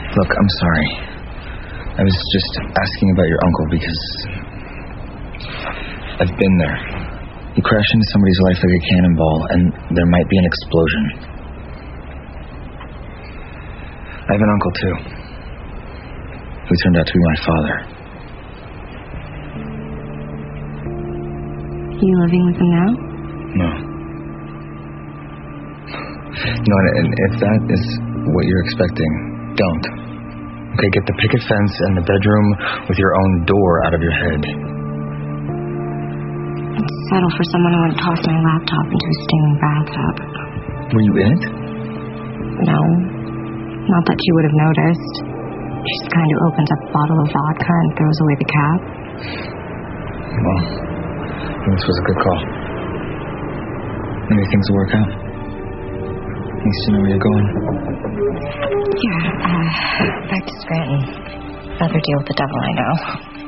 Look, I'm sorry. I was just asking about your uncle because I've been there. He crashed into somebody's life like a cannonball, and there might be an explosion. I have an uncle, too, who turned out to be my father. You living with him now? No. No, and if that is what you're expecting, don't. Okay, get the picket fence and the bedroom with your own door out of your head. I'd settle for someone who wouldn't toss my laptop into a steaming bathtub. Were you in it? No. Not that she would have noticed. She just kind of opens up a bottle of vodka and throws away the cap. Well, I think this was a good call. Maybe things will work out. At least you know where you're going. Yeah, back to Scranton. Rather deal with the devil I know.